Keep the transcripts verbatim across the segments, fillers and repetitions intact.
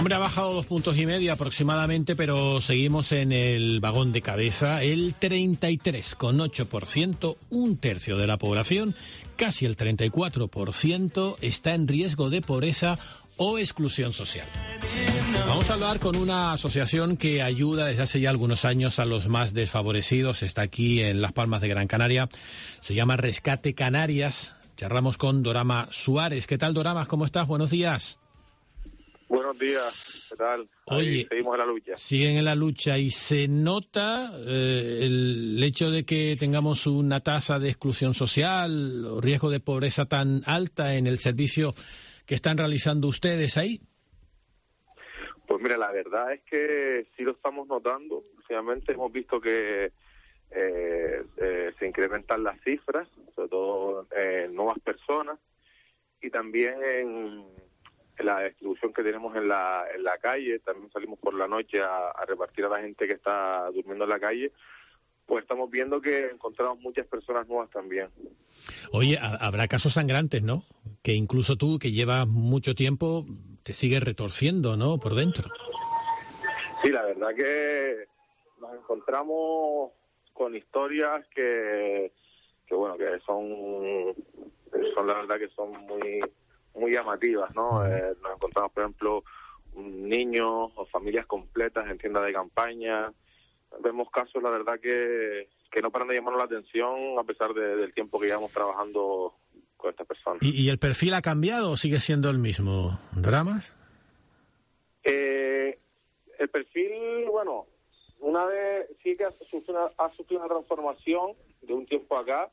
Hombre, ha bajado dos puntos y medio aproximadamente, pero seguimos en el vagón de cabeza. El treinta y tres coma ocho por ciento, un tercio de la población, casi el treinta y cuatro por ciento, está en riesgo de pobreza o exclusión social. Vamos a hablar con una asociación que ayuda desde hace ya algunos años a los más desfavorecidos. Está aquí en Las Palmas de Gran Canaria. Se llama Rescate Canarias. Charlamos con Dorama Suárez. ¿Qué tal, Dorama? ¿Cómo estás? Buenos días. Buenos días, ¿qué tal? Oye, ahí seguimos en la lucha. Siguen en la lucha y se nota eh, el hecho de que tengamos una tasa de exclusión social o riesgo de pobreza tan alta en el servicio que están realizando ustedes ahí. Pues mira, la verdad es que sí lo estamos notando. Últimamente hemos visto que eh, eh, se incrementan las cifras, sobre todo en nuevas personas, y también en, en la distribución que tenemos en la en la calle. También salimos por la noche a, a repartir a la gente que está durmiendo en la calle. Pues estamos viendo que encontramos muchas personas nuevas también. Oye, habrá casos sangrantes, ¿no? Que incluso tú, que llevas mucho tiempo, te sigues retorciendo, ¿no? Por dentro. Sí, la verdad que nos encontramos con historias que, que bueno, que son, son la verdad que son muy, muy llamativas, ¿no? Eh, nos encontramos, por ejemplo, niños o familias completas en tiendas de campaña. Vemos casos, la verdad, que, que no paran de llamarnos la atención a pesar de, del tiempo que llevamos trabajando con estas personas. ¿Y, y el perfil ha cambiado o sigue siendo el mismo? ¿Dramas? Eh, el perfil, bueno, una vez sí que ha sufrido, una, ha sufrido una transformación de un tiempo acá,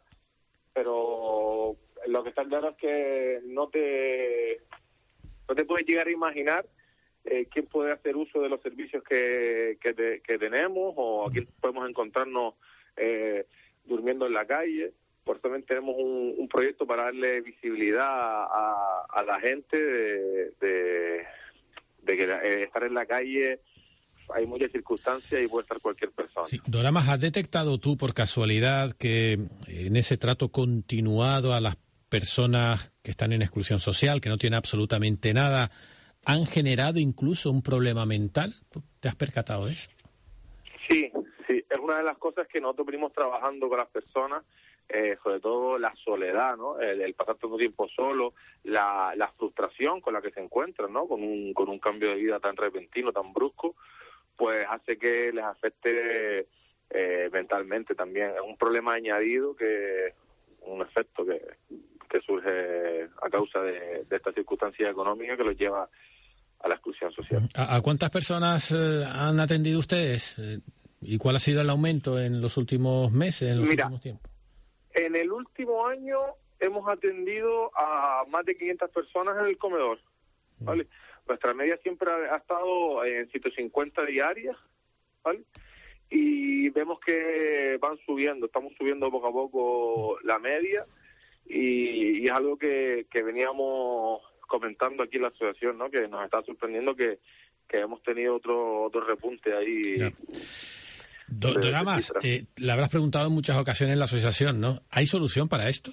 pero lo que está claro es que no te, no te puedes llegar a imaginar Eh, quién puede hacer uso de los servicios que, que, te, que tenemos, o a quién podemos encontrarnos eh, durmiendo en la calle. Por eso también tenemos un, un proyecto para darle visibilidad a, a la gente de, de, de que eh, estar en la calle hay muchas circunstancias y puede estar cualquier persona. Sí. Doramas, ¿has detectado tú por casualidad que en ese trato continuado a las personas que están en exclusión social, que no tienen absolutamente nada, han generado incluso un problema mental? ¿Te has percatado de eso? Sí, sí, es una de las cosas que nosotros venimos trabajando con las personas, eh, sobre todo la soledad, ¿no? El, el pasar tanto tiempo solo, la, la frustración con la que se encuentran, ¿no? Con un, con un cambio de vida tan repentino, tan brusco, pues hace que les afecte eh, mentalmente también. Es un problema añadido, que un efecto que, que surge a causa de, de esta circunstancia económica que los lleva a la exclusión social. ¿A, a cuántas personas eh, han atendido ustedes? Eh, ¿Y cuál ha sido el aumento en los últimos meses, en los Mira, últimos tiempos? En el último año hemos atendido a más de quinientas personas en el comedor, ¿vale? Mm. Nuestra media siempre ha, ha estado en ciento cincuenta diarias, ¿vale? Y vemos que van subiendo, estamos subiendo poco a poco la media, y, y es algo que, que veníamos comentando aquí en la asociación, ¿no? Que nos está sorprendiendo que, que hemos tenido otro otro repunte ahí. Ya. Do, Doramas, eh, le habrás preguntado en muchas ocasiones en la asociación, ¿no? ¿Hay solución para esto?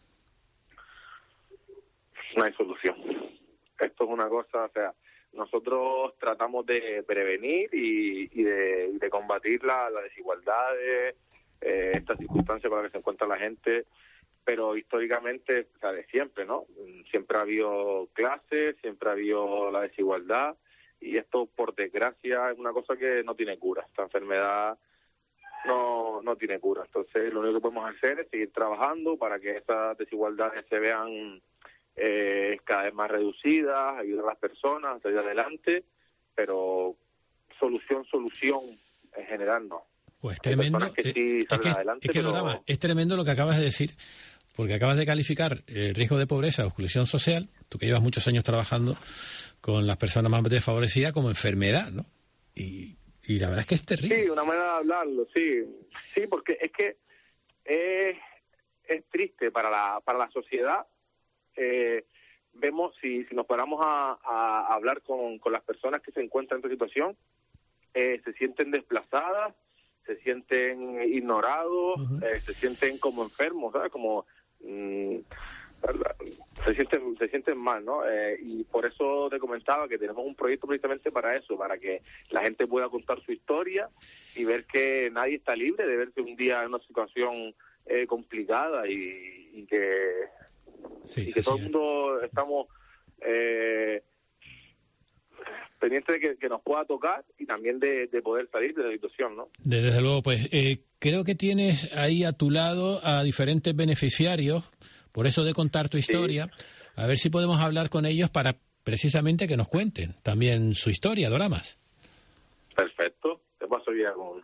No hay solución. Esto es una cosa, o sea, nosotros tratamos de prevenir y, y, de, y de combatir las la desigualdades, eh, estas circunstancias con las que se encuentra la gente, pero históricamente, o sea, de siempre, ¿no? Siempre ha habido clases, siempre ha habido la desigualdad, y esto, por desgracia, es una cosa que no tiene cura. Esta enfermedad no no tiene cura. Entonces, lo único que podemos hacer es seguir trabajando para que esas desigualdades se vean eh, cada vez más reducidas, ayudar a las personas a salir adelante, pero solución, solución en general no. Pues tremendo. Que sí es, que, adelante, es, que, pero... Dorama, es tremendo lo que acabas de decir, porque acabas de calificar eh, riesgo de pobreza o exclusión social, tú que llevas muchos años trabajando con las personas más desfavorecidas, como enfermedad, ¿no? Y, y la verdad es que es terrible. Sí, una manera de hablarlo, sí. Sí, porque es que es, es triste para la para la sociedad. Eh, vemos, si, si nos paramos a, a hablar con, con las personas que se encuentran en esta situación, eh, se sienten desplazadas, se sienten ignorados, uh-huh. eh, se sienten como enfermos, ¿sabes? Como mmm, se sienten se sienten mal, ¿no? Eh, y por eso te comentaba que tenemos un proyecto precisamente para eso, para que la gente pueda contar su historia y ver que nadie está libre de verse un día en una situación eh, complicada y, y que sí, y que todo el mundo estamos eh, pendientes de que, que nos pueda tocar y también de, de poder salir de la situación, ¿no? Desde luego, pues eh, creo que tienes ahí a tu lado a diferentes beneficiarios. Por eso de contar tu historia, sí. A ver si podemos hablar con ellos para precisamente que nos cuenten también su historia, Doramas. Perfecto, te paso ya con...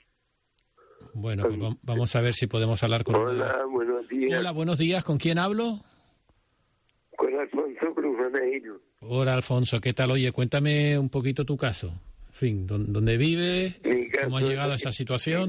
Bueno, pues vamos a ver si podemos hablar con... Hola, buenos días. Hola, buenos días. ¿Con quién hablo? Con Alfonso Brujaneiro. Hola, Alfonso. ¿Qué tal? Oye, cuéntame un poquito tu caso. En fin, ¿dónde vives? ¿Cómo has llegado a esa situación?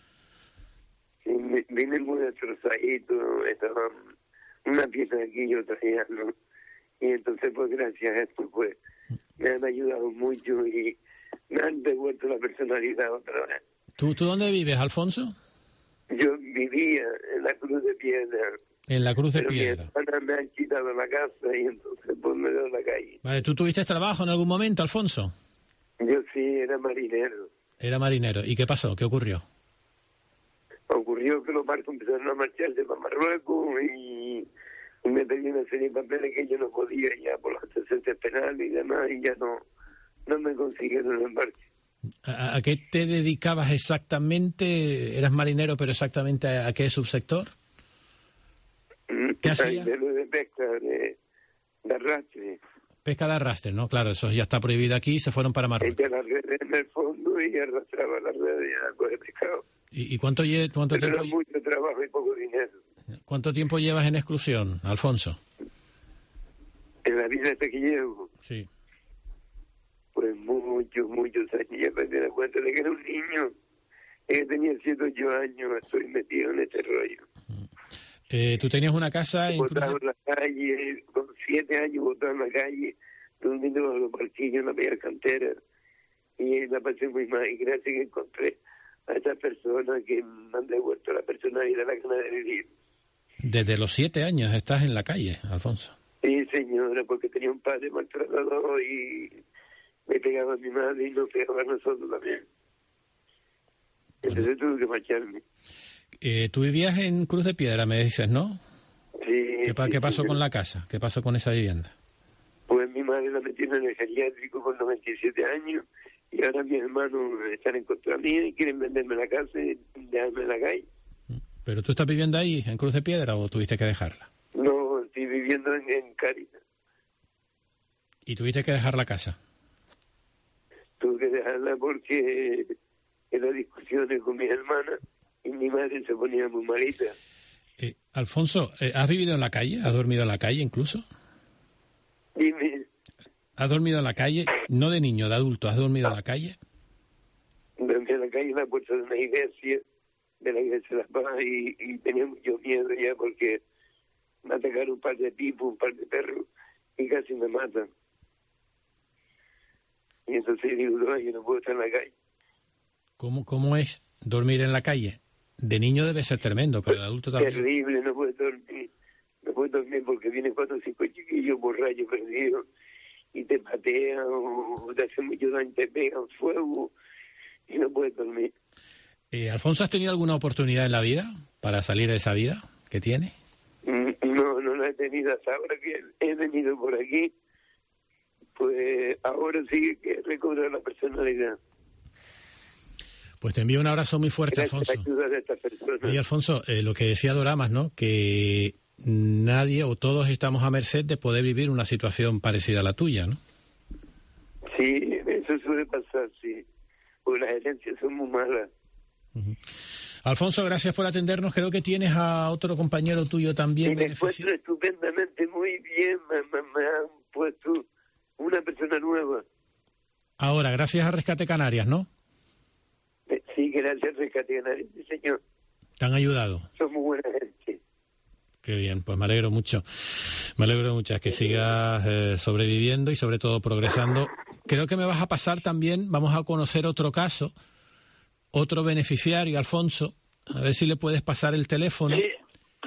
Vine, vine muy destrozadito, estaba una pieza aquí y otra allá, ¿no? Y entonces, pues, gracias a esto, pues, me han ayudado mucho y me han devuelto la personalidad otra vez. ¿Tú, tú dónde vives, Alfonso? Yo vivía en la Cruz de Piedra. En la Cruz de pero Piedra. Mi hermana me han quitado la casa y entonces, pues, me dio en la calle. Vale, ¿tú tuviste trabajo en algún momento, Alfonso? Yo sí, era marinero. Era marinero. ¿Y qué pasó? ¿Qué ocurrió? Ocurrió que los barcos empezaron a marcharse para Marruecos y me pedí una serie de papeles que yo no podía ya por los antecedentes penales y demás, y ya no, no me consiguieron el embarque. ¿A, ¿A qué te dedicabas exactamente? ¿Eras marinero, pero exactamente a, a qué subsector? ¿Qué hacías? De, de pesca, de, de arrastre. Pesca de arrastre, ¿no? Claro, eso ya está prohibido aquí y se fueron para Marruecos. Ella la red en el fondo y arrastraba la red y algo de pescado. ¿Y, y cuánto, lle cuánto Pero tiempo? era mucho trabajo y poco dinero. ¿Cuánto tiempo llevas en exclusión, Alfonso? En la vida esta que llevo. Sí. Pues muchos, muchos años. Ya perdí la cuenta de que era un niño. Ella tenía siete o ocho años, estoy metido en este rollo. Eh, ¿Tú tenías una casa en Botado en la calle, con siete años botado en la calle, durmiendo bajo los parquillos en la media cantera. Y la pasé muy mal. Y gracias que encontré a estas personas que me han devuelto la personalidad, la gana de vivir. Desde los siete años estás en la calle, Alfonso. Sí, señora, porque tenía un padre maltratador y me pegaba a mi madre y nos pegaba a nosotros también. Entonces tuve que marcharme. Eh, Tú vivías en Cruz de Piedra, me dices, ¿no? Sí. ¿Qué, pa sí, ¿qué pasó sí, con la casa? ¿Qué pasó con esa vivienda? Pues mi madre la metieron en el geriátrico con noventa y siete años y ahora mis hermanos están en contra mía y quieren venderme la casa y dejarme en la calle. ¿Pero tú estás viviendo ahí, en Cruz de Piedra, o tuviste que dejarla? No, estoy viviendo en, en Cáritas. ¿Y tuviste que dejar la casa? Tuve que dejarla porque era discusiones con mis hermanas y mi madre se ponía muy malita. Eh, Alfonso, eh, ¿has vivido en la calle? ¿Has dormido en la calle incluso? Dime. ¿Has dormido en la calle? No de niño, de adulto. ¿Has dormido en la calle? Dormí en la calle en la puerta de una iglesia, de la iglesia de La Paz, y, y tenía mucho miedo ya porque me atacaron un par de tipos, un par de perros, y casi me matan. Y entonces digo, no, yo no puedo estar en la calle. ¿Cómo, cómo es dormir en la calle? De niño debe ser tremendo, pero de adulto también. Terrible, no puedo dormir. No puedo dormir porque vienen cuatro o cinco chiquillos borrachos perdidos y te patean o te hacen mucho daño, te pegan fuego y no puedes dormir. Eh, Alfonso, ¿has tenido alguna oportunidad en la vida para salir de esa vida que tiene? No, no la he tenido hasta ahora que he venido por aquí. Pues ahora sí que recobro la personalidad. Pues te envío un abrazo muy fuerte, Gracias Alfonso. a ayudar a estas personas. Oye, Alfonso, eh, lo que decía Doramas, ¿no? Que nadie o todos estamos a merced de poder vivir una situación parecida a la tuya, ¿no? Sí, eso suele pasar, sí. Porque las herencias son muy malas. Uh-huh. Alfonso, gracias por atendernos. Creo que tienes a otro compañero tuyo también. Y me encuentro estupendamente muy bien. Me, me, me han puesto una persona nueva. Ahora, gracias a Rescate Canarias, ¿no? Sí, gracias a Rescate Canarias, sí, señor. ¿Te han ayudado? Son muy buena gente. Qué bien, pues me alegro mucho. Me alegro mucho que sigas eh, sobreviviendo y sobre todo progresando. Creo que me vas a pasar también, vamos a conocer otro caso, otro beneficiario, Alfonso. A ver si le puedes pasar el teléfono. Sí, mira.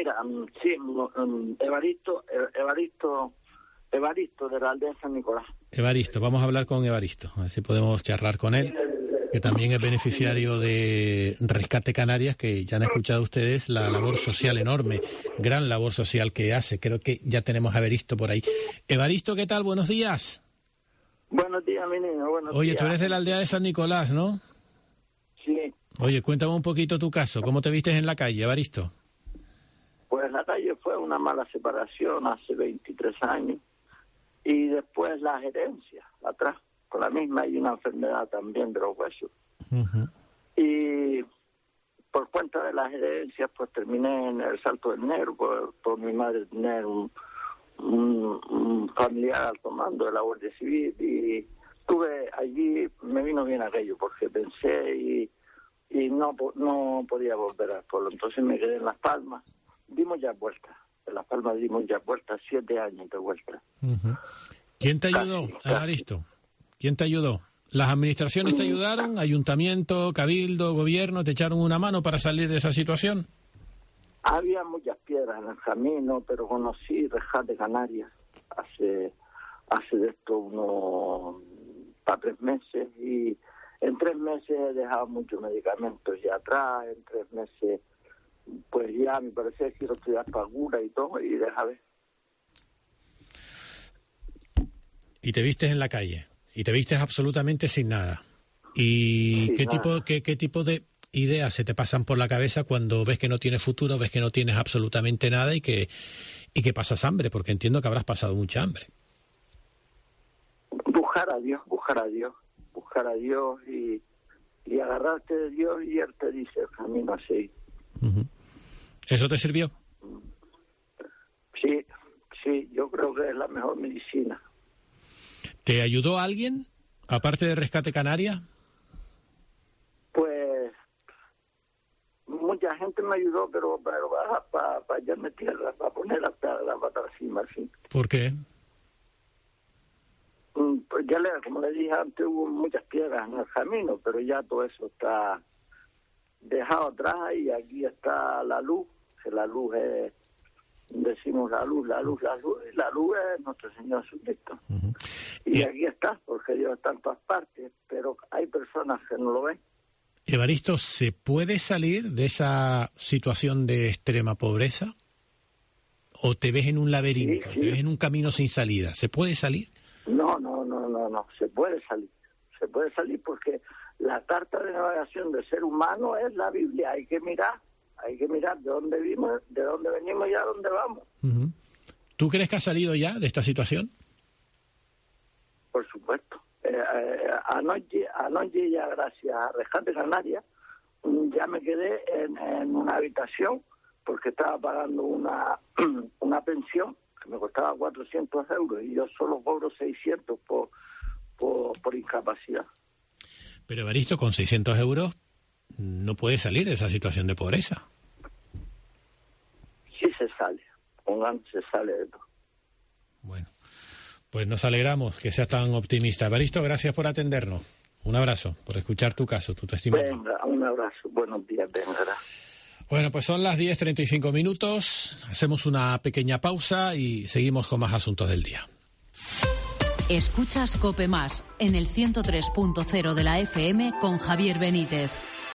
mira, sí, Evaristo, Evaristo, Evaristo de la aldea San Nicolás. Evaristo, vamos a hablar con Evaristo, a ver si podemos charlar con él, que también es beneficiario de Rescate Canarias, que ya han escuchado ustedes la labor social enorme, gran labor social que hace. Creo que ya tenemos a Evaristo por ahí. Evaristo, ¿qué tal? Buenos días. Buenos días, mi niño, buenos Oye, días. tú eres de la aldea de San Nicolás, ¿no? Sí. Oye, cuéntame un poquito tu caso. ¿Cómo te vistes en la calle, Evaristo? Pues la calle fue una mala separación hace veintitrés años. Y después la gerencia, atrás, con la misma, hay una enfermedad también de los huesos. Uh-huh. Y por cuenta de las herencias, pues terminé en el Salto del Negro, por, por mi madre tener un, un, un familiar al comando de la Guardia Civil. Y estuve allí, me vino bien aquello, porque pensé y, y no, no podía volver al pueblo. Entonces me quedé en Las Palmas. Dimos ya vueltas. En Las Palmas dimos ya vueltas, siete años de vuelta. Uh-huh. ¿Quién te ayudó, Evaristo? ¿Quién te ayudó? ¿Las administraciones te ayudaron? ¿Ayuntamiento, cabildo, gobierno te echaron una mano para salir de esa situación? Había muchas piedras en el camino, pero conocí Rescate Canarias hace, hace de esto unos para tres meses y en tres meses he dejado muchos medicamentos ya atrás, en tres meses pues ya me parece que quiero estudiar pagura y todo y deja ver. Y te vistes en la calle, y te vistes absolutamente sin nada. ¿Y sí, qué nada. tipo qué, qué tipo de ideas se te pasan por la cabeza cuando ves que no tienes futuro, ves que no tienes absolutamente nada y que y que pasas hambre? Porque entiendo que habrás pasado mucha hambre. Buscar a Dios, buscar a Dios, buscar a Dios y, y agarrarte de Dios y Él te dice el camino así. Uh-huh. ¿Eso te sirvió? Sí, sí, yo creo que es la mejor medicina. ¿Te ayudó alguien, aparte de Rescate Canarias? Pues mucha gente me ayudó, pero pero para pa, pa hallarme tierra, para poner la, la pata encima, así. ¿Por qué? Pues ya le, como le dije antes, hubo muchas piedras en el camino, pero ya todo eso está dejado atrás y aquí está la luz, que la luz es, decimos la luz, la luz, la luz, y la luz es nuestro Señor Jesucristo. Uh-huh. Y yeah. Aquí está, porque Dios está en todas partes, pero hay personas que no lo ven. Evaristo, ¿se puede salir de esa situación de extrema pobreza? ¿O te ves en un laberinto, sí, sí. te ves en un camino sin salida? ¿Se puede salir? No, no, no, no, no, se puede salir. Se puede salir porque la carta de navegación del ser humano es la Biblia. Hay que mirar, hay que mirar de dónde vimos, de dónde venimos y a dónde vamos. Uh-huh. ¿Tú crees que has salido ya de esta situación? Por supuesto. Eh, eh, anoche, anoche ya gracias a Rescate Canarias ya me quedé en, en una habitación porque estaba pagando una una pensión que me costaba cuatrocientos euros y yo solo cobro seiscientos por, por, por incapacidad. Pero Evaristo, con seiscientos euros no puedes salir de esa situación de pobreza. Sí se sale, pongan, se sale de todo. Bueno, pues nos alegramos que seas tan optimista. Evaristo, gracias por atendernos. Un abrazo, por escuchar tu caso, tu testimonio. Venga, un abrazo, buenos días, venga. Bueno, pues son las diez treinta y cinco minutos, hacemos una pequeña pausa y seguimos con más asuntos del día. Escuchas COPE Más en el ciento tres punto cero de la F M con Javier Benítez.